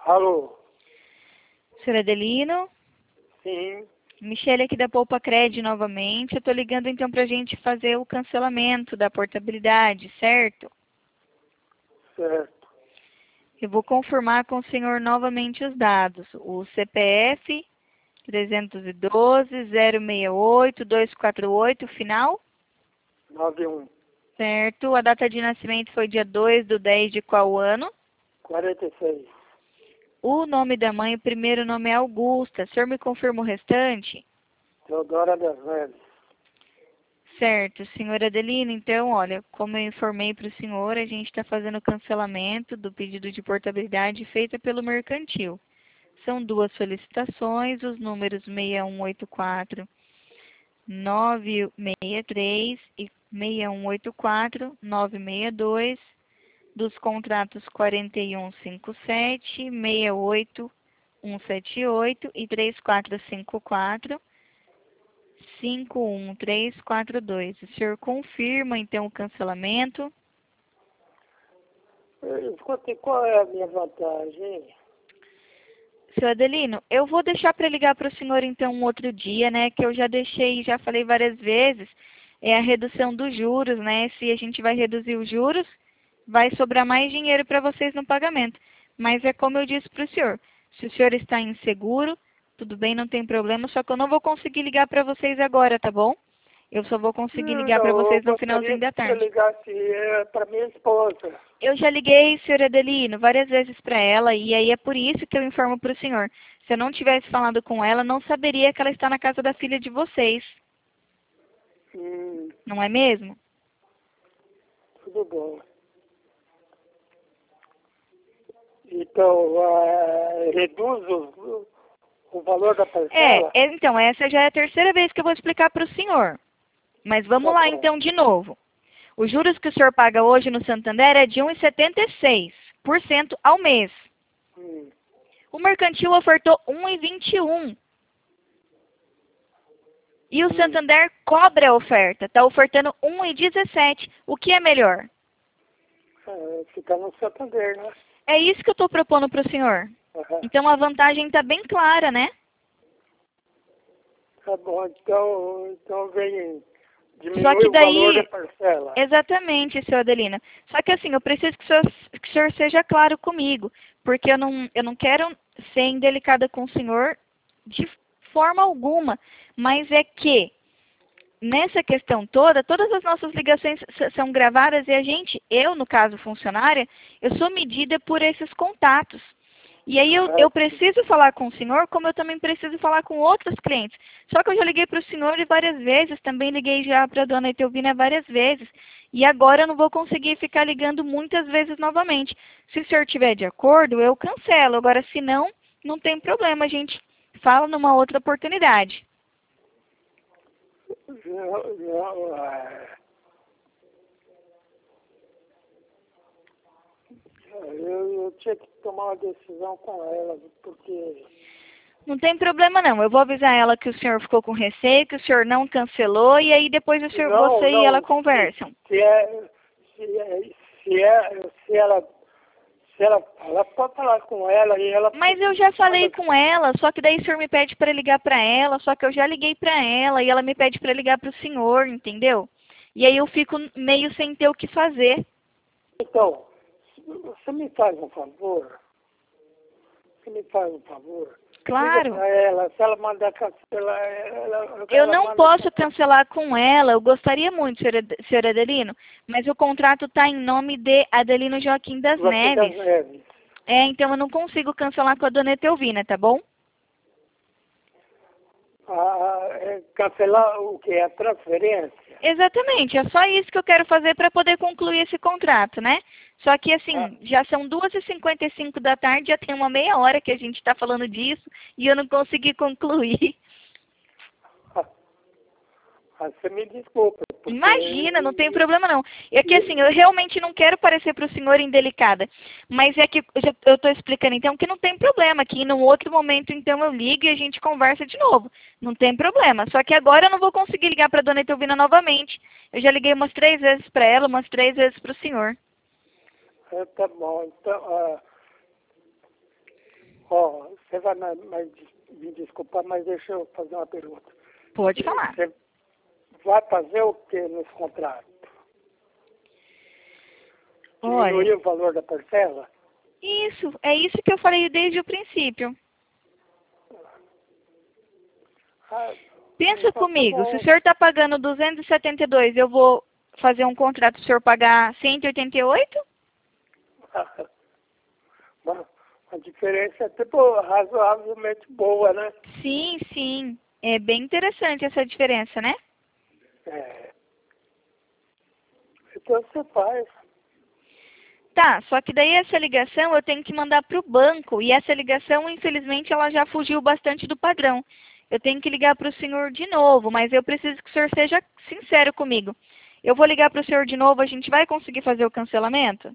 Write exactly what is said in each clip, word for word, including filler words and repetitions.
Alô? Senhor Adelino? Sim. Michele aqui da Poupa Cred novamente. Eu tô ligando então pra gente fazer o cancelamento da portabilidade, certo? Certo. Eu vou confirmar com o senhor novamente os dados. O C P F trezentos e doze, zero seis oito, dois quatro oito, final? nove um. Certo. A data de nascimento foi dia dois do dez de qual ano? quarenta e seis. O nome da mãe, o primeiro nome é Augusta. O senhor me confirma o restante? Teodora das Neves. Certo, senhor Adelino. Então, olha, como eu informei para o senhor, a gente está fazendo o cancelamento do pedido de portabilidade feita pelo mercantil. São duas solicitações, os números seis um oito quatro, nove seis três e seis um oito quatro, nove seis dois, dos contratos quarenta e um cinquenta e sete, sessenta e oito, cento e setenta e oito e três quatro cinco quatro, cinco um três quatro dois. O senhor confirma, então, o cancelamento? Eh, Escute, qual é a minha vantagem? Seu Adelino, eu vou deixar para ligar para o senhor, então, um outro dia, né? Que eu já deixei, já falei várias vezes, é a redução dos juros, né? Se a gente vai reduzir os juros, vai sobrar mais dinheiro para vocês no pagamento. Mas é como eu disse para o senhor, se o senhor está inseguro, tudo bem, não tem problema, só que eu não vou conseguir ligar para vocês agora, tá bom? Eu só vou conseguir Não, ligar para não, eu vocês no gostaria finalzinho da que você tarde. ligasse eh, para minha esposa. Eu já liguei, senhor Adelino, várias vezes para ela, e aí é por isso que eu informo para o senhor. Se eu não tivesse falado com ela, não saberia que ela está na casa da filha de vocês. Hum, Não é mesmo? tudo bom. Então, eh, reduz o, o valor da É, parcela? é, então, essa já é a terceira vez que eu vou explicar para o senhor. Mas vamos Tá lá bom. então de novo. Os juros que o senhor paga hoje no Santander é de um vírgula setenta e seis por cento ao mês. Hum, O mercantil ofertou um vírgula vinte e um. E o hum. Santander cobra a oferta, está ofertando um vírgula dezessete. O que é melhor? Eh, fica no Santander, né? É isso que eu estou propondo para o senhor. Aham. Então a vantagem está bem clara, né? Tá bom, então, então vem Só diminui que o valor da daí, parcela. exatamente, seu Adelina. Só que assim, eu preciso que o senhor, que o senhor seja claro comigo, porque eu não, eu não quero ser indelicada com o senhor de forma alguma, mas é que nessa questão toda, todas as nossas ligações s- são gravadas e a gente, eu no caso funcionária, eu sou medida por esses contatos. E aí eu, Ah, eu preciso falar com o senhor, como eu também preciso falar com outros clientes. Só que eu já liguei para o senhor várias vezes, também liguei já para a dona Etelvina várias vezes. E agora eu não vou conseguir ficar ligando muitas vezes novamente. Se o senhor estiver de acordo, eu cancelo. Agora, se não, não tem problema, a gente fala numa outra oportunidade. não, não, ah, eu, eu tinha que tomar uma decisão com ela, porque Não tem problema não. Eu vou avisar ela que o senhor ficou com receio, que o senhor não cancelou, e aí depois o senhor, não, você e ela não, se, conversam. se, é, se, é, se, é, se ela, se ela, ela pode falar com ela e ela Mas eu já falei com ela, só que daí o senhor me pede para ligar para ela, só que eu já liguei para ela e ela me pede para ligar para o senhor, entendeu? E aí eu fico meio sem ter o que fazer. então, você me faz um favor, você me faz um favor, liga Claro. para ela, se ela mandar cancelar, ela, Eu ela não manda posso cancelar. cancelar com ela, eu gostaria muito, senhor Ad- senhor Adelino, mas o contrato está em nome de Adelino Joaquim das Joaquim das Neves. Neves. É, então eu não consigo cancelar com a dona Etelvina, tá bom? Ah, é, cancelar o que? A transferência? Exatamente, é só isso que eu quero fazer para poder concluir esse contrato, né? Só que Ah, assim, já são duas e cinquenta e cinco da tarde, já tem uma meia hora que a gente está falando disso e eu não consegui concluir. ah, ah, você me desculpa, porque Imagina, não tem e- problema não. É que assim, e- eu realmente não quero parecer para o senhor indelicada, mas é que eu estou explicando então que não tem problema, que em um outro momento então eu ligo e a gente conversa de novo. Não tem problema. Só que agora eu não vou conseguir ligar para a dona Etelvina novamente. Eu já liguei umas três vezes para ela, umas três vezes para o senhor. ah, tá bom, então, ah, você vai me, me desculpar, mas deixa eu fazer uma pergunta. Pode falar. Você vai fazer o que nesse contrato? Olha, Diminuir o valor da parcela? isso, é isso que eu falei desde o princípio. Ah, Pensa então tá comigo, bom. se o senhor está pagando duzentos e setenta e dois, eu vou fazer um contrato para o senhor pagar cento e oitenta e oito? Uma, uma diferença tipo, razoavelmente boa, né? Sim, sim. É bem interessante essa diferença, né? É. Então você faz. Tá, só que daí essa ligação eu tenho que mandar para o banco e essa ligação, infelizmente, ela já fugiu bastante do padrão. Eu tenho que ligar para o senhor de novo, mas eu preciso que o senhor seja sincero comigo. Eu vou ligar para o senhor de novo, a gente vai conseguir fazer o cancelamento?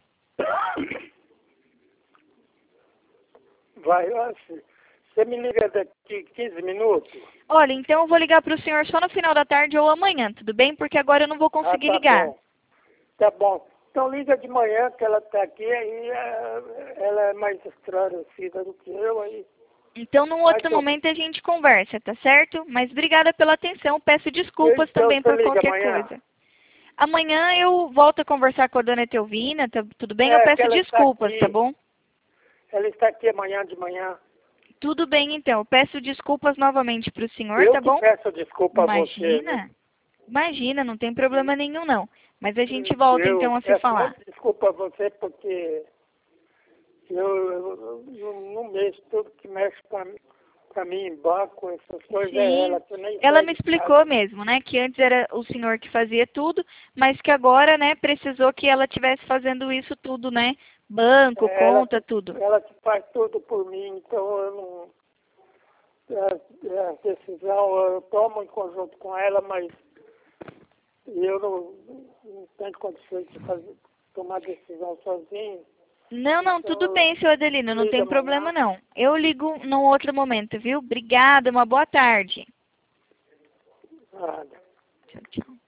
Vai, assim, você me liga daqui quinze minutos? Olha, então eu vou ligar para o senhor só no final da tarde ou amanhã, tudo bem? Porque agora eu não vou conseguir ah, tá ligar. Bom. Tá bom. Então liga de manhã que ela está aqui, aí é, ela é mais esclarecida do que eu aí. Então, num outro Aí, momento a gente conversa, tá certo? Mas obrigada pela atenção, peço desculpas então, também você por liga qualquer amanhã? coisa. Amanhã eu volto a conversar com a dona Etelvina, tá, tudo bem? É, Eu que peço ela está desculpas, aqui. tá bom? Ela está aqui amanhã de manhã. Tudo bem, então. Eu peço desculpas novamente para o senhor, Eu tá que bom? peço desculpa a você, né? Imagina. Imagina, não tem problema nenhum, não. Mas a gente volta, Eu então, a se peço falar. muito desculpa a você porque eu, eu, eu não mexo tudo que mexe para mim em banco, essas coisas é Sim, ela, que eu nem ela saio me de explicou casa. mesmo, né? Que antes era o senhor que fazia tudo, mas que agora, né, precisou que ela estivesse fazendo isso tudo, né? Banco, É ela, conta, tudo. ela que faz tudo por mim, então eu não. A, a decisão eu tomo em conjunto com ela, mas eu não, não tenho condições de fazer, tomar decisão sozinho. Não, não, tudo Então, bem, seu Adelino, não liga tem problema amanhã. não. Eu ligo num outro momento, viu? Obrigada, uma boa tarde. Nada. Tchau, tchau.